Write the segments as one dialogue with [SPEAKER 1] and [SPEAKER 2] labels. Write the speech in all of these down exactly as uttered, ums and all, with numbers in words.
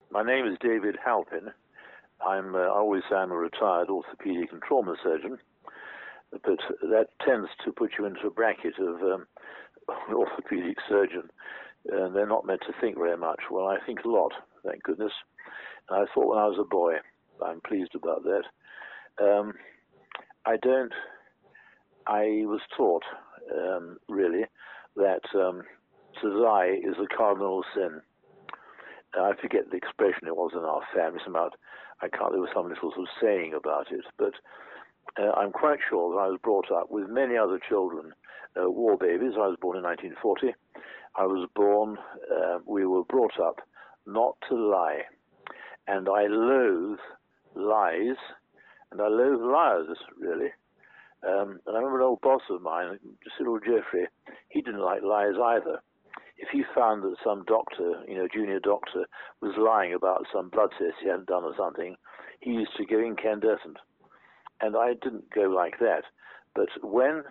[SPEAKER 1] My name is David Halpin. I'm uh, I always say I'm a retired orthopedic and trauma surgeon, but that tends to put you into a bracket of um, an orthopedic surgeon, and they're not meant to think very much. Well, I think a lot, thank goodness. And I thought when I was a boy, I'm pleased about that. Um, I don't. I was taught um, really that um, to lie is a cardinal sin. I forget the expression it was in our family. About I can't. There was some little sort of saying about it, but uh, I'm quite sure that I was brought up with many other children, uh, war babies. I was born in nineteen forty. I was born. Uh, we were brought up not to lie, and I loathe lies, and I loathe liars really. Um, and I remember an old boss of mine, Cyril Jeffrey. He didn't like lies either. If he found that some doctor, you know, junior doctor, was lying about some blood test he hadn't done or something, he used to go incandescent. And I didn't go like that. But when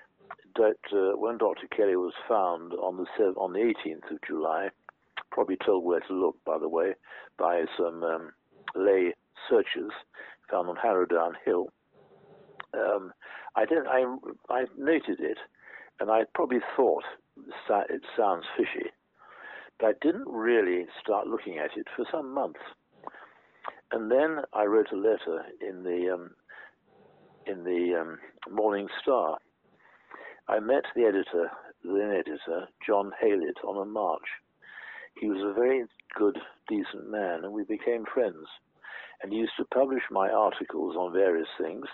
[SPEAKER 1] Doctor when Doctor Kelly was found on the on the eighteenth of July, probably told where to look, by the way, by some um, lay searchers found on Harrowdown Hill, um, I didn't. I I noted it, and I probably thought it sounds fishy, but I didn't really start looking at it for some months. And then I wrote a letter in the um, in the um, Morning Star. I met the editor, the then editor, John Haylett, on a march. He was a very good, decent man, and we became friends. And he used to publish my articles on various things.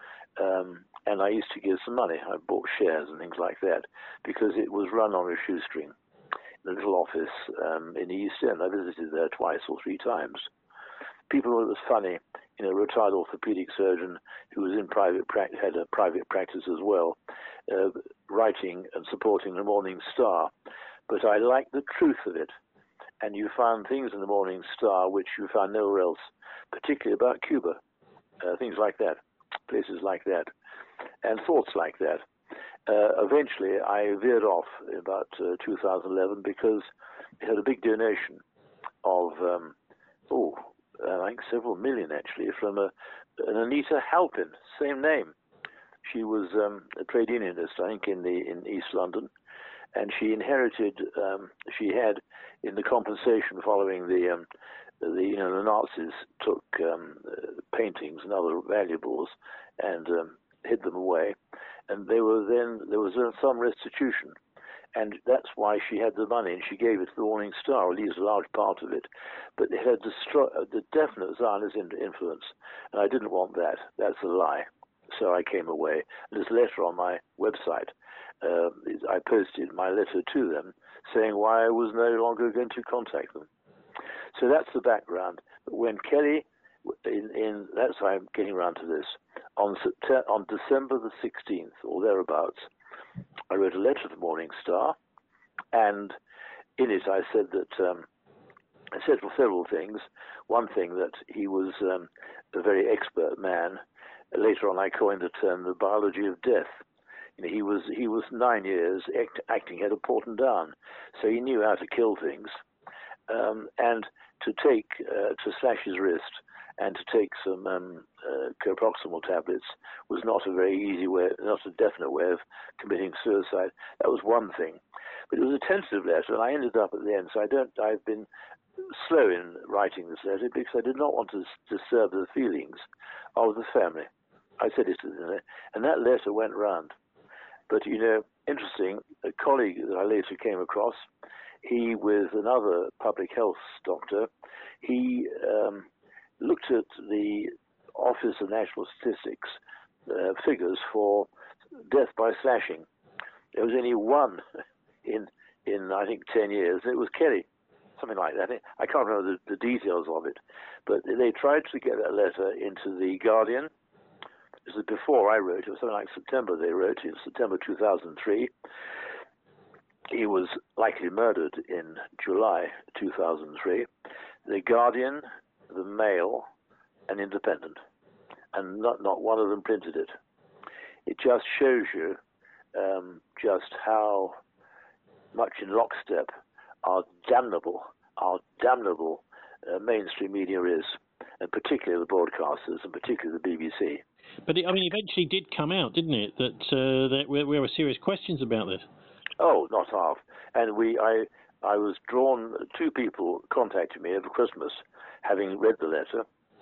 [SPEAKER 1] Um, and I used to give some money. I bought shares and things like that because it was run on a shoestring. The little office um, in the East End, I visited there twice or three times. People thought it was funny, you know, a retired orthopedic surgeon who was in private practice, had a private practice as well, uh, writing and supporting the Morning Star. But I liked the truth of it. And you found things in the Morning Star which you found nowhere else, particularly about Cuba, uh, things like that, places like that, and thoughts like that. Uh, eventually, I veered off in about uh, two thousand eleven because it had a big donation of, um, oh, uh, I think several million actually, from a, an Anita Halpin, same name. She was um, a trade unionist, I think, in the in East London, and she inherited. Um, she had in the compensation following the, um, the you know, the Nazis took um, uh, paintings and other valuables and um, hid them away, and they were then there was then some restitution. And that's why she had the money, and she gave it to the Morning Star, or at least a large part of it. But it had destroyed the definite Zionist influence, and I didn't want that. That's a lie. So I came away. There's a letter on my website. Uh, I posted my letter to them, saying why I was no longer going to contact them. So that's the background. But when Kelly, in, in that's why I'm getting around to this, on September, on December the sixteenth, or thereabouts, I wrote a letter to the Morning Star, and in it I said that um, I said for several things. One thing, that he was um, a very expert man. Later on, I coined the term the biology of death. You know, he was he was nine years act, acting head of Porton Down, so he knew how to kill things, um, and to take uh, to slash his wrist and to take some um, uh, coproximal tablets was not a very easy way, not a definite way of committing suicide. That was one thing, but it was a tentative letter, and I ended up at the end. So I don't. I've been slow in writing this letter because I did not want to disturb the feelings of the family. I said it to them, and that letter went round. But, you know, interesting, a colleague that I later came across, he, with another public health doctor, he um, looked at the Office of National Statistics uh, figures for death by slashing. There was only one in, in I think, ten years, and it was Kelly, something like that. I can't remember the, the details of it, but they tried to get that letter into the Guardian. This was before I wrote. It was something like September they wrote, in September two thousand three. He was likely murdered in July two thousand three. The Guardian, the Mail, and Independent. And not, not one of them printed it. It just shows you um, just how much in lockstep our damnable, our damnable uh, mainstream media is, and particularly the broadcasters, and particularly the B B C.
[SPEAKER 2] But it, I mean, eventually did come out, didn't it, that uh, that there were serious questions about this?
[SPEAKER 1] Oh, not half. And we, I, I was drawn. Two people contacted me over Christmas, having read the letter.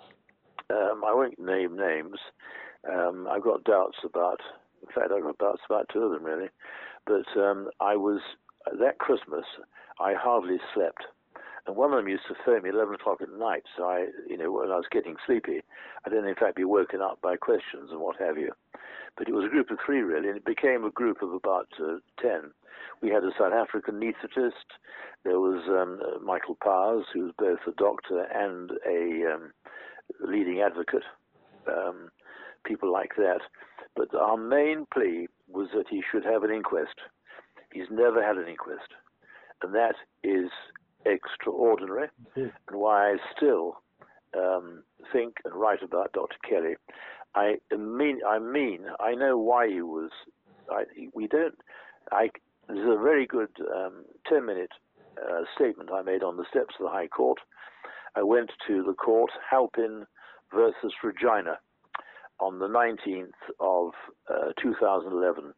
[SPEAKER 1] Um, I won't name names. Um, I've got doubts about. In fact, I've got doubts about two of them really. But um, I was that Christmas. I hardly slept. And one of them used to phone me eleven o'clock at night. So I, you know, when I was getting sleepy, I'd then in fact be woken up by questions and what have you. But it was a group of three really, and it became a group of about uh, ten. We had a South African anaesthetist. There was um, uh, Michael Powers, who was both a doctor and a um, leading advocate. Um, people like that. But our main plea was that he should have an inquest. He's never had an inquest, and that is extraordinary, mm-hmm. and why I still um, think and write about Doctor Kelly. I mean, I mean, I know why he was. I, we don't. I. There's a very good um, ten-minute uh, statement I made on the steps of the High Court. I went to the court, Halpin versus Regina, on the nineteenth of uh, two thousand eleven,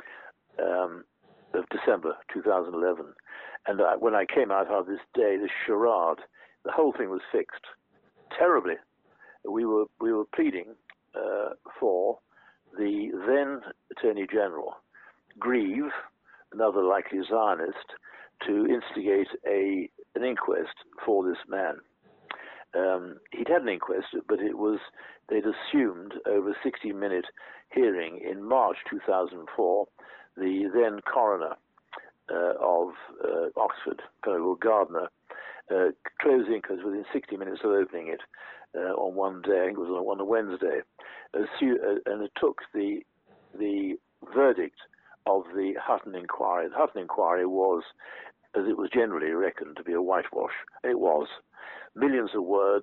[SPEAKER 1] um, of December two thousand eleven. And I, when I came out of this day, this charade, the whole thing was fixed terribly. We were we were pleading uh, for the then Attorney General, Grieve, another likely Zionist, to instigate a an inquest for this man. Um, he'd had an inquest, but it was they'd assumed over a sixty-minute hearing in March two thousand four, the then coroner uh, of uh, Oxford, Colonel Gardner, uh, closed the inquest within sixty minutes of opening it uh, on one day. I think it was on a Wednesday, Assu- uh, and it took the the verdict of the Hutton inquiry. The Hutton inquiry was, as it was generally reckoned, to be a whitewash. It was. Millions of words.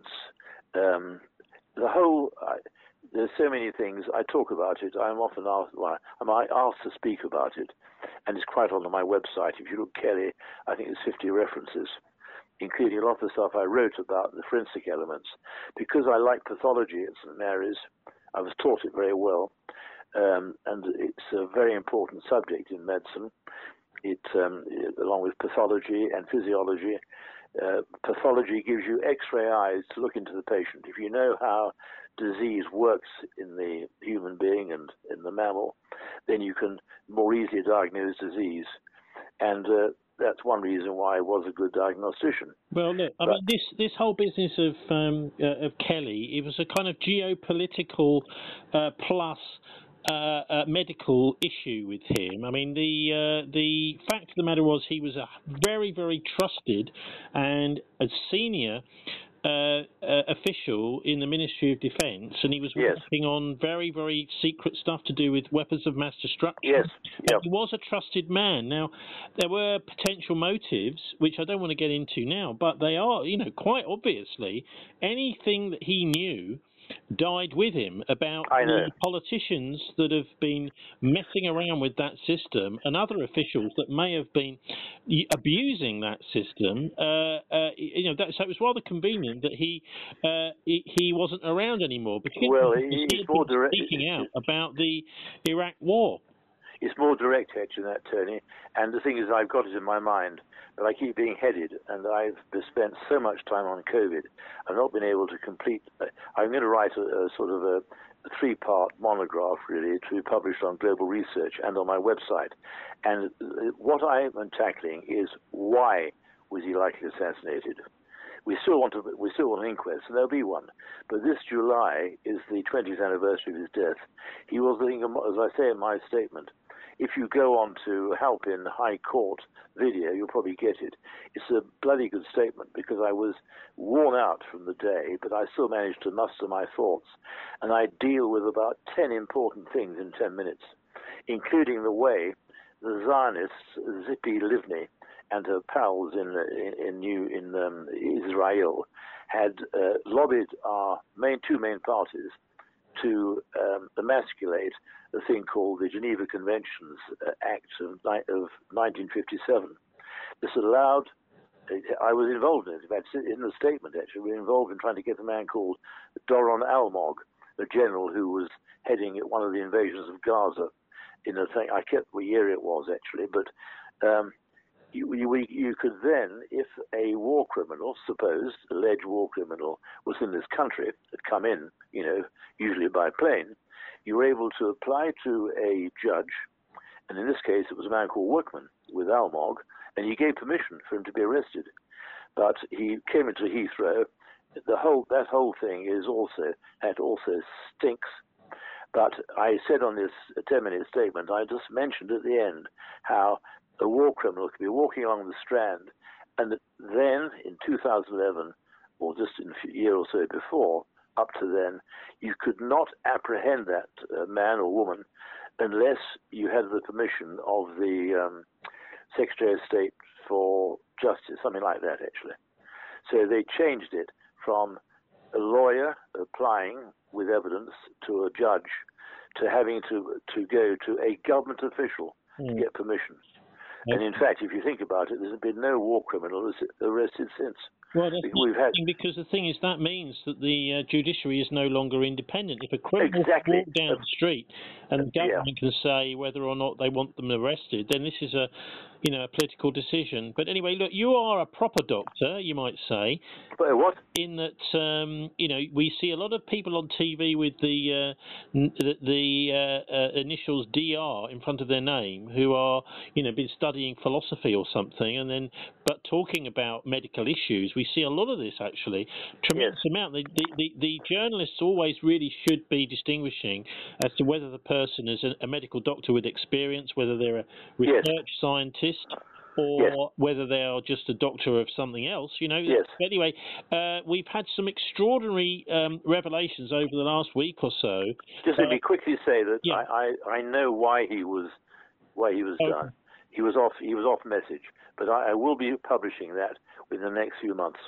[SPEAKER 1] Um, the whole, uh, there's so many things. I talk about it. I'm often asked, well, I'm asked to speak about it, and it's quite on my website. If you look Kelly, I think there's fifty references, including a lot of the stuff I wrote about the forensic elements. Because I like pathology at Saint Mary's, I was taught it very well, um, and it's a very important subject in medicine. It, um, it along with pathology and physiology. Uh, pathology gives you X-ray eyes to look into the patient. If you know how disease works in the human being and in the mammal, then you can more easily diagnose disease. And uh, that's one reason why I was a good diagnostician.
[SPEAKER 2] Well, look, I
[SPEAKER 1] but,
[SPEAKER 2] mean, this this whole business of um, uh, of Kelly, it was a kind of geopolitical uh, plus Uh, uh, medical issue with him. I mean, the uh, the fact of the matter was he was a very, very trusted and a senior uh, uh, official in the Ministry of Defence, and he was
[SPEAKER 1] yes.
[SPEAKER 2] working on very, very secret stuff to do with weapons of mass destruction.
[SPEAKER 1] Yes. Yep.
[SPEAKER 2] He was a trusted man. Now, there were potential motives, which I don't want to get into now, but they are, you know, quite obviously, anything that he knew died with him about the politicians that have been messing around with that system and other officials that may have been abusing that system. Uh, uh, you know, that, so it was rather convenient that he uh, he, he wasn't around anymore because
[SPEAKER 1] well,
[SPEAKER 2] he
[SPEAKER 1] he's more direct,
[SPEAKER 2] speaking out about the Iraq War.
[SPEAKER 1] It's more direct edge than that, Tony. And the thing is, I've got it in my mind that I keep being headed, and I've spent so much time on COVID, I've not been able to complete. I'm going to write a, a sort of a, a three-part monograph, really, to be published on global research and on my website. And what I am tackling is why was he likely assassinated? We still want to, we still want an inquest, and there'll be one. But this July is the twentieth anniversary of his death. He was, as I say in my statement, if you go on to Halpin High Court video, you'll probably get it. It's a bloody good statement because I was worn out from the day, but I still managed to muster my thoughts. And I deal with about ten important things in ten minutes, including the way the Zionists, Zippy Livni, and her pals in in, in, New, in um, Israel had uh, lobbied our main two main parties to um, emasculate a thing called the Geneva Conventions uh, Act of, of nineteen fifty-seven. This allowed I was involved in it. In fact, in the statement, actually, we were involved in trying to get a man called Doron Almog, a general who was heading one of the invasions of Gaza. In a thing, I kept what year it was actually, but um, you, you, you could then, if a war criminal, supposed alleged war criminal, was in this country, had come in, you know, usually by plane, you were able to apply to a judge, and in this case, it was a man called Workman with Almog, and he gave permission for him to be arrested. But he came into Heathrow. The whole that whole thing is also that also stinks. But I said on this ten-minute statement, I just mentioned at the end how a war criminal could be walking along the Strand, and then in two thousand eleven, or just in a year or so before, up to then, you could not apprehend that uh, man or woman unless you had the permission of the um, Secretary of State for Justice, something like that, actually. So they changed it from a lawyer applying with evidence to a judge to having to, to go to a government official mm. to get permission. Yes. And in fact, if you think about it, there's been no war criminal arrested since.
[SPEAKER 2] Well, that's We've had... because the thing is, that means that the uh, judiciary is no longer independent. If a criminal
[SPEAKER 1] exactly.
[SPEAKER 2] walks down the street and the government yeah. can say whether or not they want them arrested, then this is a, you know, a political decision. But anyway, look, you are a proper doctor, you might say.
[SPEAKER 1] But what?
[SPEAKER 2] In that, um, you know, we see a lot of people on T V with the uh, the, the uh, uh, initials D R in front of their name, who are, you know, been studying philosophy or something, and then but talking about medical issues. We see a lot of this, actually, tremendous yes. amount. The, the, the, the journalists always really should be distinguishing as to whether the person is a, a medical doctor with experience, whether they're a research yes. scientist, or yes. whether they are just a doctor of something else, you know.
[SPEAKER 1] Yes.
[SPEAKER 2] Anyway, uh, we've had some extraordinary um, revelations over the last week or so.
[SPEAKER 1] Just let
[SPEAKER 2] uh,
[SPEAKER 1] me quickly say that
[SPEAKER 2] yeah.
[SPEAKER 1] I, I, I know why he was why he was okay. done. He was off. He was off message, but I, I will be publishing that within the next few months.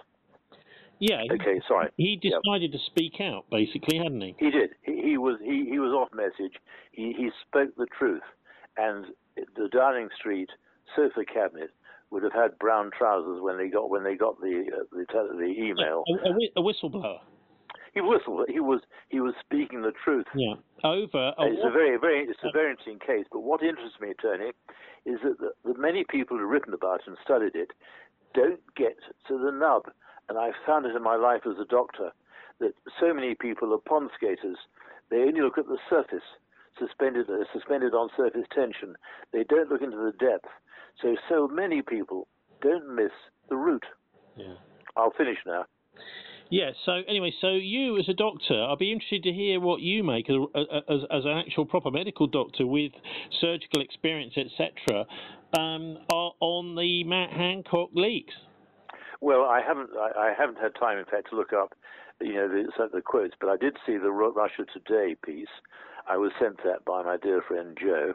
[SPEAKER 2] Yeah.
[SPEAKER 1] Okay. Sorry.
[SPEAKER 2] He decided yep. to speak out, basically, hadn't he?
[SPEAKER 1] He did. He, he was. He, he was off message. He he spoke the truth, and the Downing Street sofa cabinet would have had brown trousers when they got when they got the uh, the, the email.
[SPEAKER 2] A, a, a whistleblower.
[SPEAKER 1] He whistled. He was he was speaking the truth.
[SPEAKER 2] Yeah. Over. A
[SPEAKER 1] it's a very very it's a very interesting case. But what interests me, Tony, is that the, the many people who have written about it and studied it don't get to the nub. And I've found it in my life as a doctor that so many people are pond skaters. They only look at the surface, suspended uh, suspended on surface tension. They don't look into the depth. So so many people don't miss the root.
[SPEAKER 2] Yeah.
[SPEAKER 1] I'll finish now.
[SPEAKER 2] Yeah, so anyway, so you as a doctor, I'll be interested to hear what you make as, as, as an actual proper medical doctor with surgical experience, et cetera, um, on the Matt Hancock leaks.
[SPEAKER 1] Well, I haven't I, I haven't had time, in fact, to look up, you know, the, the quotes, but I did see the Russia Today piece. I was sent that by my dear friend Joe,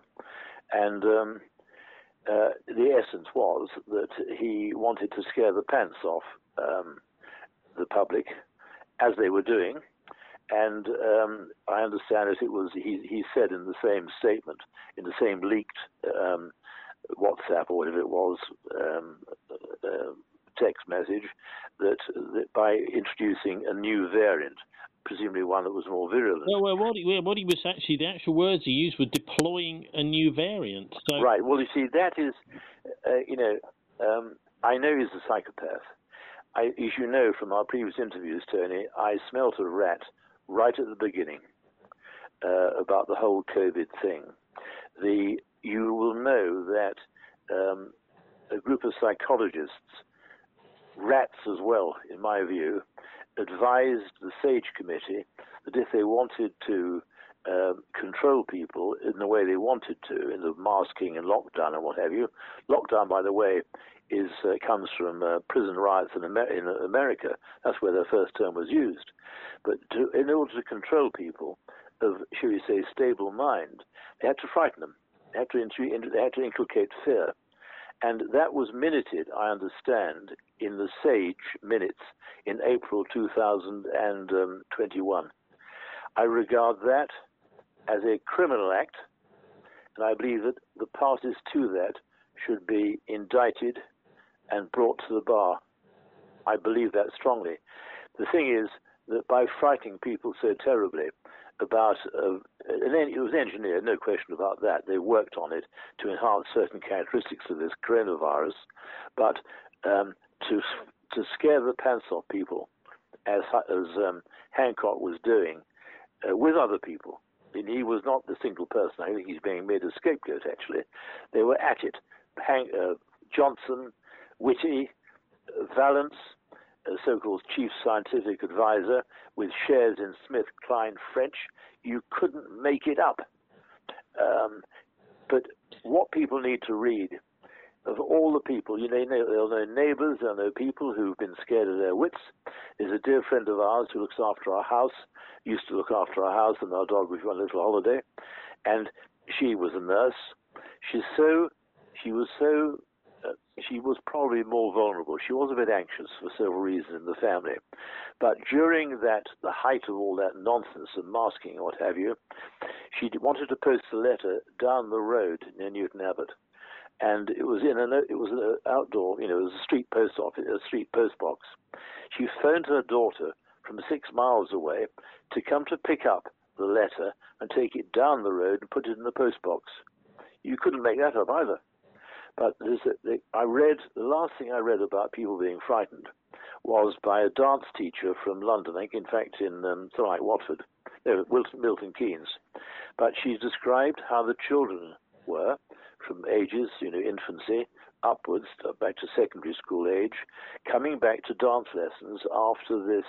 [SPEAKER 1] and um, uh, the essence was that he wanted to scare the pants off um, the public, as they were doing, and um, I understand that it was he, he said in the same statement, in the same leaked um, WhatsApp or whatever it was, um, uh, text message, that, that by introducing a new variant, presumably one that was more virulent.
[SPEAKER 2] Well, well what, he, what he was actually, the actual words he used were deploying a new variant. So...
[SPEAKER 1] Right, well, you see, that is, uh, you know, um, I know he's a psychopath. I, as you know from our previous interviews, Tony, I smelt a rat right at the beginning uh, about the whole COVID thing. The you will know that um, a group of psychologists, rats as well, in my view, advised the SAGE committee that if they wanted to uh, control people in the way they wanted to, in the masking and lockdown and what have you, lockdown, by the way, is uh, comes from uh, prison riots in, Amer in America. That's where their first term was used. But to, in order to control people of, shall we say, stable mind, they had to frighten them. They had to, they had to inculcate fear. And that was minuted, I understand, in the SAGE minutes in April two thousand twenty-one. I regard that as a criminal act, and I believe that the parties to that should be indicted and brought to the bar. I believe that strongly. The thing is that by frightening people so terribly about, uh, an, it was engineered, no question about that. They worked on it to enhance certain characteristics of this coronavirus, but um, to to scare the pants off people, as as um, Hancock was doing uh, with other people. And he was not the single person. I think he's being made a scapegoat, actually. They were at it. Hank, uh, Johnson, Whitty, uh, Vallance, a so-called chief scientific advisor with shares in Smith Kline French. You couldn't make it up. Um, but what people need to read, of all the people, you know, they'll know neighbors, they'll know people who've been scared of their wits. There's a dear friend of ours who looks after our house, used to look after our house and our dog, which went on a little holiday, and she was a nurse. She's so, she was so, uh, she was probably more vulnerable. She was a bit anxious for several reasons in the family. But during that, the height of all that nonsense and masking and what have you, she wanted to post a letter down the road near Newton Abbot. And it was in an it was an outdoor, you know, it was a street post office, a street post box. She phoned her daughter from six miles away to come to pick up the letter and take it down the road and put it in the post box. You couldn't make that up either. But there's a, I read, the last thing I read about people being frightened was by a dance teacher from London, I think, in fact, in um, something like Watford, no, Milton, Milton Keynes. But she described how the children were, from ages, you know, infancy upwards, to back to secondary school age, coming back to dance lessons after this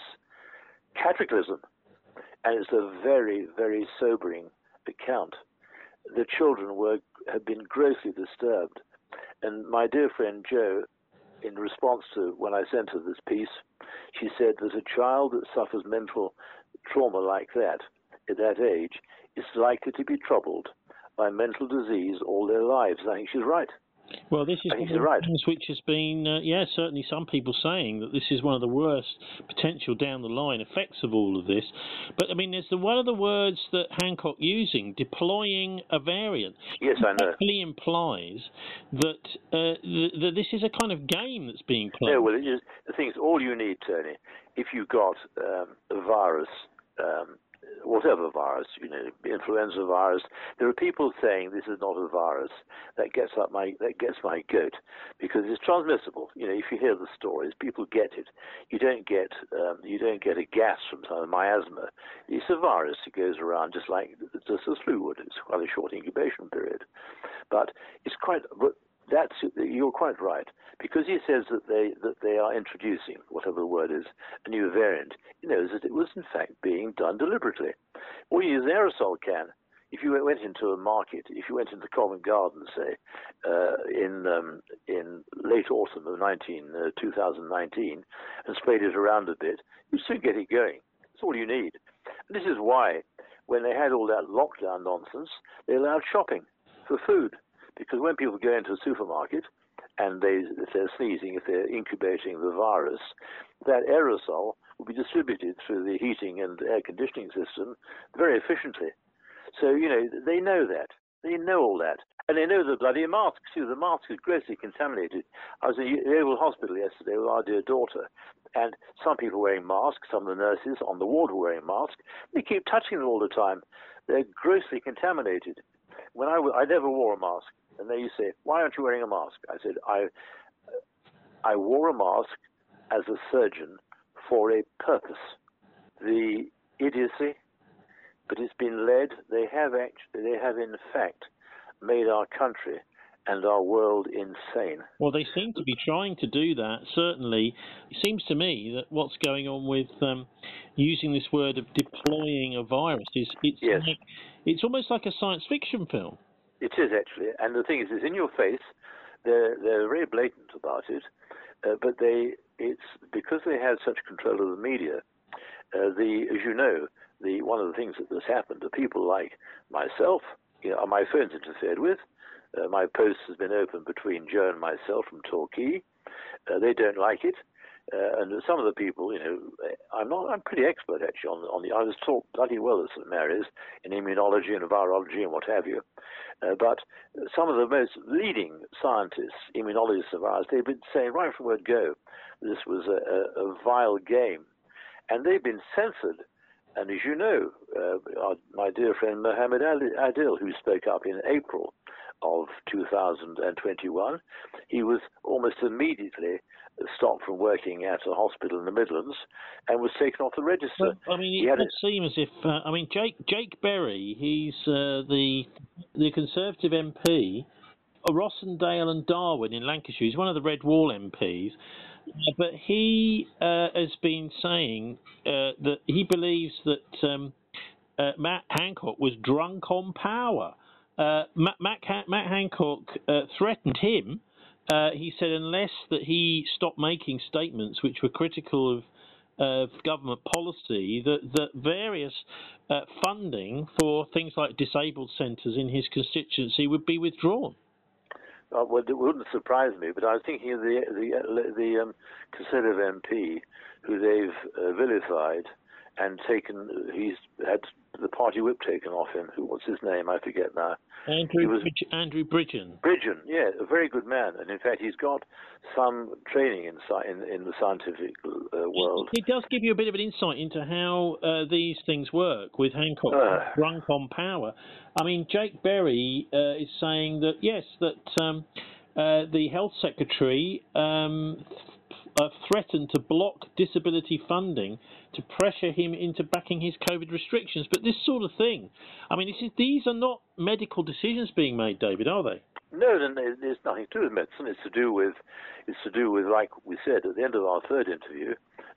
[SPEAKER 1] cataclysm. And it's a very, very sobering account. The children were had been grossly disturbed. And my dear friend Jo, in response to when I sent her this piece, she said there's a child that suffers mental trauma like that, at that age, is likely to be troubled by mental disease all their lives. I think she's right.
[SPEAKER 2] Well, this is
[SPEAKER 1] I think
[SPEAKER 2] one of
[SPEAKER 1] she's right.
[SPEAKER 2] the things which has been, uh, yeah, certainly some people saying that this is one of the worst potential down the line effects of all of this. But, I mean, there's the one of the words that Hancock using, deploying a variant.
[SPEAKER 1] Yes, I know.
[SPEAKER 2] Actually implies that, uh, th that this is a kind of game that's being played.
[SPEAKER 1] No, well, it is, the thing is, all you need, Tony, if you've got um, a virus, um, whatever virus, you know, influenza virus. There are people saying this is not a virus. That gets up my that gets my goat, because it's transmissible. You know, if you hear the stories, people get it. You don't get um, you don't get a gas from some miasma. It's a virus. It goes around just like just as flu would. It's quite a short incubation period, but it's quite. But that's you're quite right, because he says that they that they are introducing, whatever the word is, a new variant. He knows that it was in fact being done deliberately. Or you use an aerosol can. If you went into a market, if you went into Covent Garden, say, uh, in um, in late autumn of nineteen, uh, two thousand nineteen, and sprayed it around a bit, you soon get it going. That's all you need. And this is why, when they had all that lockdown nonsense, they allowed shopping for food. Because when people go into a supermarket and they, if they're sneezing, if they're incubating the virus, that aerosol will be distributed through the heating and air conditioning system very efficiently. So, you know, they know that. They know all that. And they know the bloody masks, too. The mask is grossly contaminated. I was in the Yeovil Hospital yesterday with our dear daughter, and some people wearing masks, some of the nurses on the ward were wearing masks. They keep touching them all the time. They're grossly contaminated. When I, I never wore a mask. And they used to say, why aren't you wearing a mask? I said, I, I wore a mask as a surgeon for a purpose. The idiocy, but it's been led, they have actually, they have in fact made our country and our world insane.
[SPEAKER 2] Well, they seem to be trying to do that. Certainly, it seems to me that what's going on with um, using this word of deploying a virus is it's
[SPEAKER 1] yes.
[SPEAKER 2] like, it's almost like a science fiction film.
[SPEAKER 1] It is actually, and the thing is, it's in your face. They're they're very blatant about it, uh, but they it's because they have such control of the media. Uh, the as you know, the one of the things that has happened to people like myself, you know, my phone's interfered with. Uh, my post has been open between Joe and myself from Torquay. Uh, they don't like it. Uh, and some of the people, you know, I'm not, I'm pretty expert actually on, on the, I was taught bloody well at Saint Mary's in immunology and virology and what have you. Uh, but some of the most leading scientists, immunologists of ours, they've been saying right from the word go, this was a, a, a vile game. And they've been censored. And as you know, uh, our, my dear friend Mohammed Adil, who spoke up in April of two thousand twenty-one, he was almost immediately stopped from working at a hospital in the Midlands and was taken off the register.
[SPEAKER 2] Well, I mean, it would seem as if, uh, I mean, Jake Jake Berry, he's uh, the the Conservative M P, Rossendale and Darwin in Lancashire. He's one of the Red Wall M Ps. But he uh, has been saying uh, that he believes that um, uh, Matt Hancock was drunk on power. Uh, Matt, Matt, Matt Hancock uh, threatened him. Uh, he said unless that he stopped making statements which were critical of of government policy, that, that various uh, funding for things like disabled centres in his constituency would be withdrawn.
[SPEAKER 1] Uh, well, it wouldn't surprise me, but I was thinking of the the the um, Conservative M P who they've uh, vilified and taken. He's had the party whip taken off him. Who? What's his name? I forget now.
[SPEAKER 2] Andrew was, Bridg Andrew Bridgen.
[SPEAKER 1] Bridgen, yeah, a very good man, and in fact, he's got some training in in, in the scientific uh, world.
[SPEAKER 2] It does give you a bit of an insight into how uh, these things work with Hancock uh. drunk on power. I mean, Jake Berry uh, is saying that yes, that um, uh, the health secretary um, uh, threatened to block disability funding to pressure him into backing his COVID restrictions. But this sort of thing, I mean, this is, these are not medical decisions being made, David, are they?
[SPEAKER 1] No, there's nothing to do with medicine. It's to do with, it's to do with, like we said at the end of our third interview,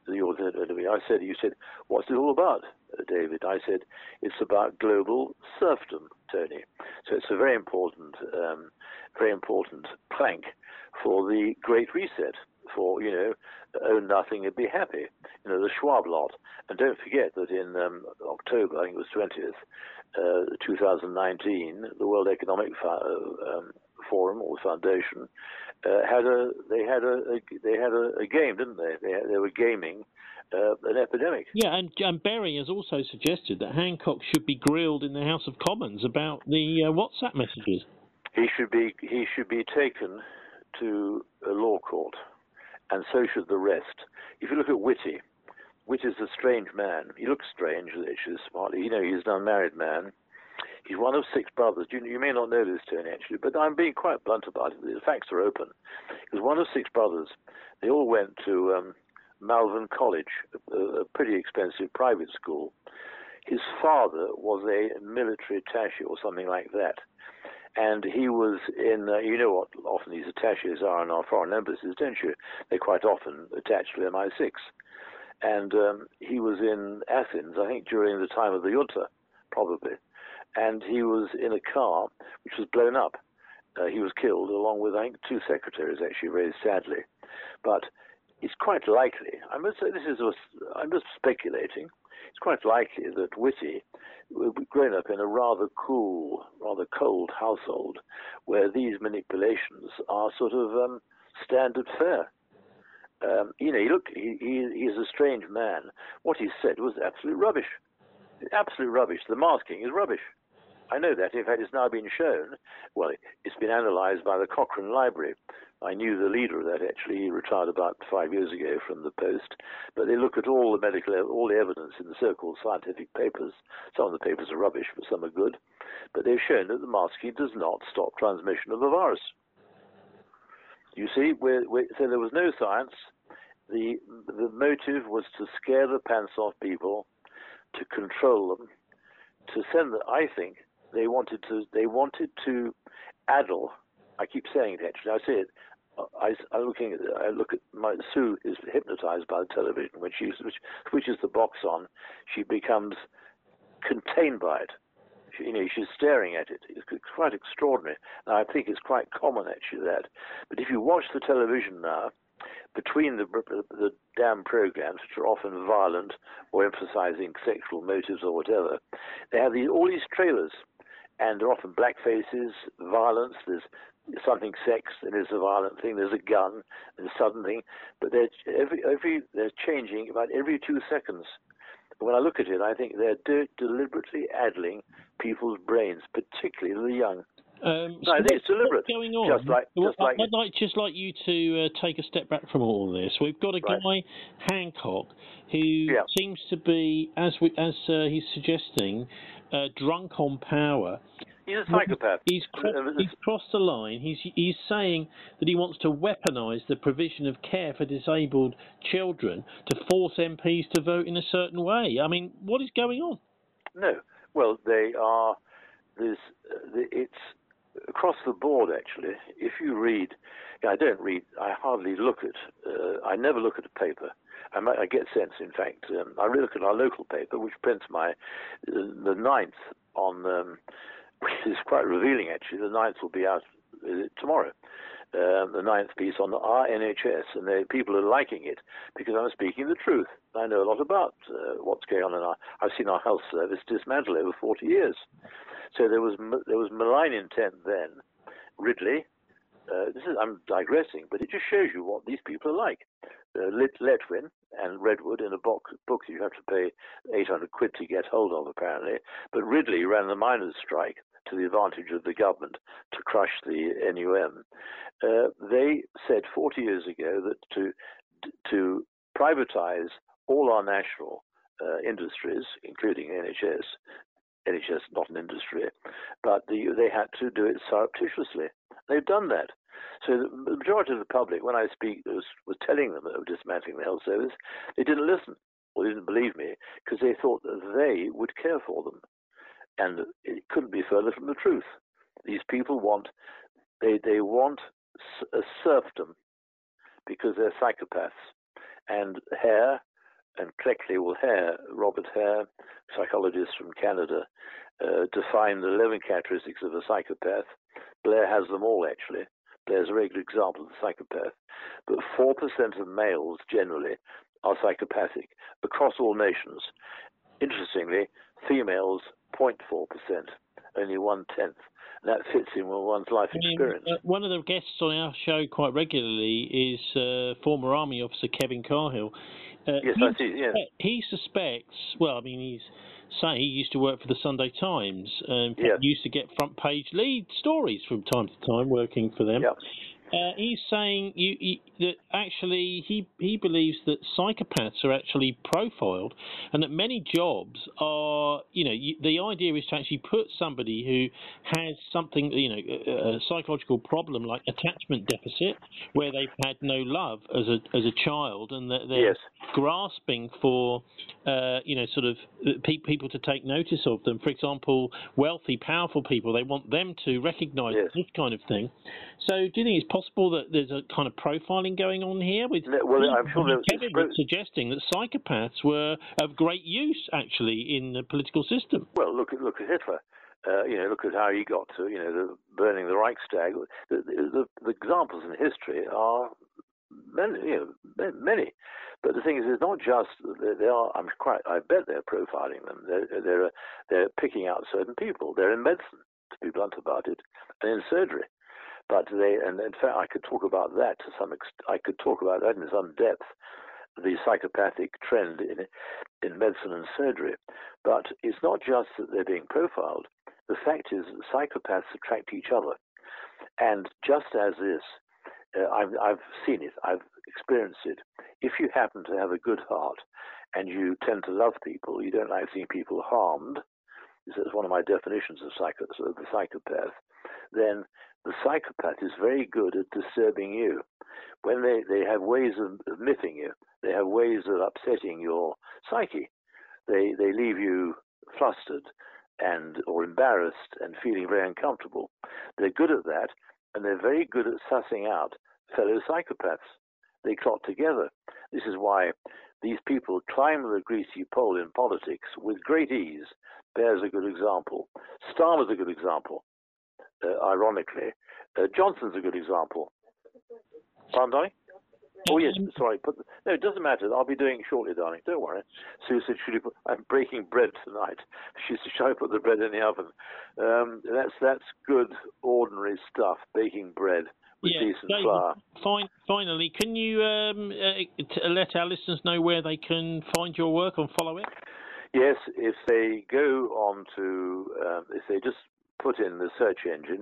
[SPEAKER 1] I said, you said, what's it all about, David? I said, it's about global serfdom, Tony. So it's a very important, um, very important plank for the Great Reset. For, you know, own nothing and be happy, you know, the Schwab lot. And don't forget that in um, October, I think it was twentieth, uh, two thousand nineteen, the World Economic um, Forum or Foundation uh, had a they had a, a they had a, a game, didn't they? They they were gaming uh, an epidemic.
[SPEAKER 2] Yeah, and, and Berry has also suggested that Hancock should be grilled in the House of Commons about the uh, WhatsApp messages.
[SPEAKER 1] He should be he should be taken to a law court. And so should the rest. If you look at Whitty, Whitty's a strange man. He looks strange, actually, smartly. You know, he's an unmarried man. He's one of six brothers. You, you may not know this, Tony, actually, but I'm being quite blunt about it. The facts are open. He was one of six brothers. They all went to um, Malvern College, a, a pretty expensive private school. His father was a military attaché or something like that. And he was in, uh, you know what often these attaches are in our foreign embassies, don't you? They're quite often attached to M I six. And um, he was in Athens, I think, during the time of the junta, probably. And he was in a car which was blown up. Uh, he was killed along with, I think, two secretaries, actually, very sadly. But it's quite likely, I must say this is, a, I'm just speculating, it's quite likely that Whitty will be grown up in a rather cool, rather cold household where these manipulations are sort of um, standard fare. Um, you know, look, he, he, he's a strange man. What he said was absolute rubbish. Absolute rubbish. The masking is rubbish. I know that. In fact, it's now been shown. Well, it's been analysed by the Cochrane Library. I knew the leader of that, actually. He retired about five years ago from the post. But they look at all the medical, all the evidence in the so-called scientific papers. Some of the papers are rubbish, but some are good. But they've shown that the masking does not stop transmission of the virus. You see, we're, we're, so there was no science. The, the motive was to scare the pants off people, to control them, to send them, I think, they wanted to, they wanted to addle. I keep saying it, actually. I say it. I, I looking at, I look at my Sue is hypnotized by the television when she which switches the box on. She becomes contained by it. She, you know, she's staring at it. It's quite extraordinary. Now, I think it's quite common actually that. But if you watch the television now, between the, the damn programs, which are often violent or emphasizing sexual motives or whatever, they have these, all these trailers, and they're often black faces, violence. There's something sex, and there's a violent thing, there's a gun, there's a sudden thing, but they're every every they're changing about every two seconds. When I look at it, I think they're de- deliberately addling people's brains, particularly the young.
[SPEAKER 2] Um,
[SPEAKER 1] no,
[SPEAKER 2] so
[SPEAKER 1] I think it's deliberate.
[SPEAKER 2] What's going on?
[SPEAKER 1] Just like,
[SPEAKER 2] well,
[SPEAKER 1] just like
[SPEAKER 2] I'd like just like you to uh, take a step back from all this. We've got a
[SPEAKER 1] right.
[SPEAKER 2] guy, Hancock, who
[SPEAKER 1] yeah.
[SPEAKER 2] seems to be, as we, as uh, he's suggesting, uh, drunk on power.
[SPEAKER 1] He's a psychopath.
[SPEAKER 2] He's crossed, he's crossed the line. He's he's saying that he wants to weaponise the provision of care for disabled children to force M Ps to vote in a certain way. I mean, what is going on?
[SPEAKER 1] No. Well, they are. There's. Uh, it's across the board, actually. If you read, I don't read. I hardly look at. Uh, I never look at a paper. I, might, I get sense. In fact, um, I look at our local paper, which prints my uh, the ninth on. Um, which is quite revealing, actually. The ninth will be out uh, tomorrow. Um, the ninth piece on our N H S, and they, people are liking it because I'm speaking the truth. I know a lot about uh, what's going on in our. I've seen our health service dismantle over forty years. So there was there was malign intent then. Ridley, uh, this is I'm digressing, but it just shows you what these people are like. Uh, Letwin and Redwood in a box, book you have to pay eight hundred quid to get hold of, apparently. But Ridley ran the miners' strike to the advantage of the government to crush the N U M. Uh, they said forty years ago that to to privatize all our national uh, industries, including N H S, N H S not an industry, but the, they had to do it surreptitiously. They've done that. So the majority of the public, when I speak, was, was telling them of dismantling the health service, they didn't listen or they didn't believe me because they thought that they would care for them. And it couldn't be further from the truth. These people want, they, they want a serfdom because they're psychopaths. And Hare, and Cleckley will Hare, Robert Hare, psychologist from Canada, uh, defined the eleven characteristics of a psychopath. Blair has them all, actually. Blair's a regular example of a psychopath. But four percent of males generally are psychopathic across all nations. Interestingly, females, zero point four percent, only one-tenth. That fits in with one's life
[SPEAKER 2] I mean,
[SPEAKER 1] experience.
[SPEAKER 2] uh, one of the guests on our show quite regularly is uh, former Army officer Kevin Carhill. Uh,
[SPEAKER 1] yes,
[SPEAKER 2] he
[SPEAKER 1] I see, yes.
[SPEAKER 2] He suspects, well, I mean, he's saying he used to work for the Sunday Times. Um,
[SPEAKER 1] yes.
[SPEAKER 2] He used to get front-page lead stories from time to time working for them.
[SPEAKER 1] Yep.
[SPEAKER 2] Uh, he's saying you, you, that actually he, he believes that psychopaths are actually profiled and that many jobs are, you know, you, the idea is to actually put somebody who has something, you know, a, a psychological problem like attachment deficit, where they've had no love as a as a child and that they're
[SPEAKER 1] yes.
[SPEAKER 2] grasping for, uh, you know, sort of pe- people to take notice of them. For example, wealthy, powerful people, they want them to recognise
[SPEAKER 1] yes.
[SPEAKER 2] this kind of thing. So do you think it's possible that there's a kind of profiling going on here? With
[SPEAKER 1] no, well, I'm sure there,
[SPEAKER 2] Kevin was suggesting that psychopaths were of great use, actually, in the political system.
[SPEAKER 1] Well, look at look at Hitler. Uh, you know, look at how he got to, you know, the burning the Reichstag. The, the, the examples in history are many, you know, many. But the thing is, it's not just they are. I'm quite. I bet they're profiling them. They're they're they're picking out certain people. They're in medicine, to be blunt about it, and in surgery. But they, and in fact, I could talk about that to some extent. I could talk about that in some depth, the psychopathic trend in in medicine and surgery. But it's not just that they're being profiled. The fact is that psychopaths attract each other. And just as this, uh, I've, I've seen it, I've experienced it. If you happen to have a good heart and you tend to love people, you don't like seeing people harmed, this is one of my definitions of, psycho, of the psychopath, then the psychopath is very good at disturbing you. When they, they have ways of, of miffing you, they have ways of upsetting your psyche. They they leave you flustered and or embarrassed and feeling very uncomfortable. They're good at that, and they're very good at sussing out fellow psychopaths. They clot together. This is why these people climb the greasy pole in politics with great ease. Blair's a good example. Starmer's a good example, uh, ironically. Uh, Johnson's a good example. Pardon, Donnie? Oh yes, sorry. Put the, no, it doesn't matter. I'll be doing it shortly, darling. Don't worry. Sue said, "Should you put, I'm breaking bread tonight." She said, "Shall I put the bread in the oven?" Um, that's that's good, ordinary stuff. Baking bread with
[SPEAKER 2] yeah,
[SPEAKER 1] decent
[SPEAKER 2] David,
[SPEAKER 1] flour.
[SPEAKER 2] Fine, finally, can you um, uh, t- let our listeners know where they can find your work and follow it?
[SPEAKER 1] Yes, if they go on to, um, if they just put in the search engine,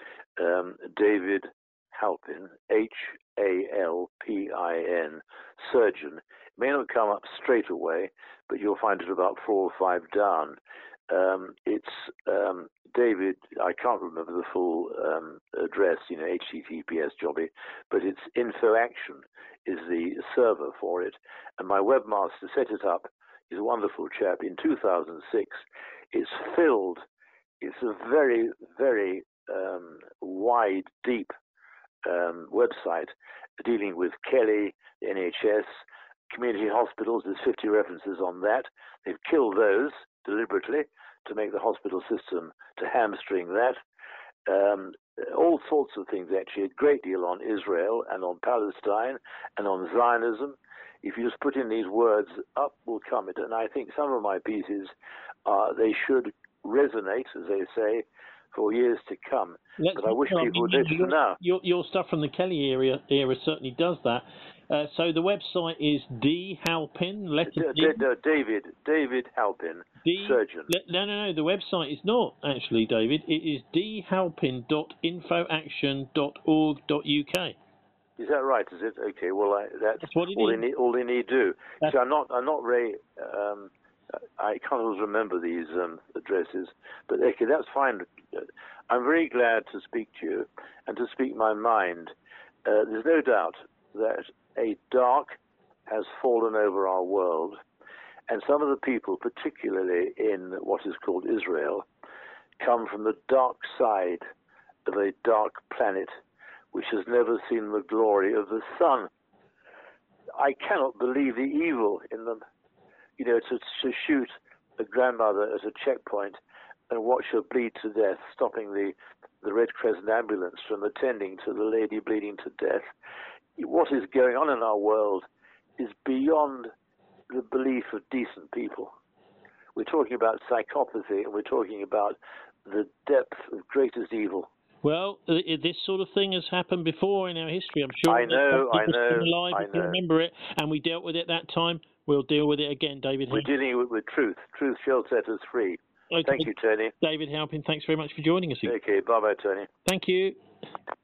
[SPEAKER 1] um, David Halpin, H A L P I N, surgeon. It may not come up straight away, but you'll find it about four or five down. Um, it's um, David, I can't remember the full um, address, you know, H T T P S jobby, but it's InfoAction is the server for it. And my webmaster set it up. He's a wonderful chap. In two thousand six, it's filled. It's a very, very um, wide, deep um, website dealing with Kelly, the N H S, community hospitals. There's fifty references on that. They've killed those deliberately to make the hospital system, to hamstring that. Um, all sorts of things, actually, a great deal on Israel and on Palestine and on Zionism. If you just put in these words, up will come it. And I think some of my pieces, uh, they should resonate, as they say, for years to come.
[SPEAKER 2] Let's,
[SPEAKER 1] but I wish
[SPEAKER 2] well,
[SPEAKER 1] people would
[SPEAKER 2] I mean,
[SPEAKER 1] listen now.
[SPEAKER 2] Your, your stuff from the Kelly era, era certainly does that. Uh, so the website is D Halpin, letter
[SPEAKER 1] D-
[SPEAKER 2] D.
[SPEAKER 1] D- David, David Halpin,
[SPEAKER 2] D,
[SPEAKER 1] surgeon.
[SPEAKER 2] No, no, no. The website is not actually, David. It is d halpin dot info action dot org dot u k.
[SPEAKER 1] Is that right? Is it okay? Well, I, that's,
[SPEAKER 2] That's what it
[SPEAKER 1] all
[SPEAKER 2] is.
[SPEAKER 1] they need. All they need do.
[SPEAKER 2] That's
[SPEAKER 1] See, I'm not. I'm not very. Um, I can't always remember these um, addresses, but okay, that's fine. I'm very glad to speak to you and to speak my mind. Uh, there's no doubt that a dark has fallen over our world, and some of the people, particularly in what is called Israel, come from the dark side of a dark planet which has never seen the glory of the sun. I cannot believe the evil in them. You know, to, to shoot a grandmother at a checkpoint and watch her bleed to death, stopping the, the Red Crescent ambulance from attending to the lady bleeding to death. What is going on in our world is beyond the belief of decent people. We're talking about psychopathy, and we're talking about the depth of greatest evil.
[SPEAKER 2] Well, uh, this sort of thing has happened before in our history. I'm sure.
[SPEAKER 1] I know, I know,
[SPEAKER 2] alive,
[SPEAKER 1] I
[SPEAKER 2] if you
[SPEAKER 1] know.
[SPEAKER 2] remember it, and we dealt with it that time. We'll deal with it again, David.
[SPEAKER 1] We're dealing with, with truth. Truth shall set us free.
[SPEAKER 2] Okay.
[SPEAKER 1] Thank you, Tony.
[SPEAKER 2] David Halpin, thanks very much for joining us.
[SPEAKER 1] Okay, bye-bye, Tony.
[SPEAKER 2] Thank you.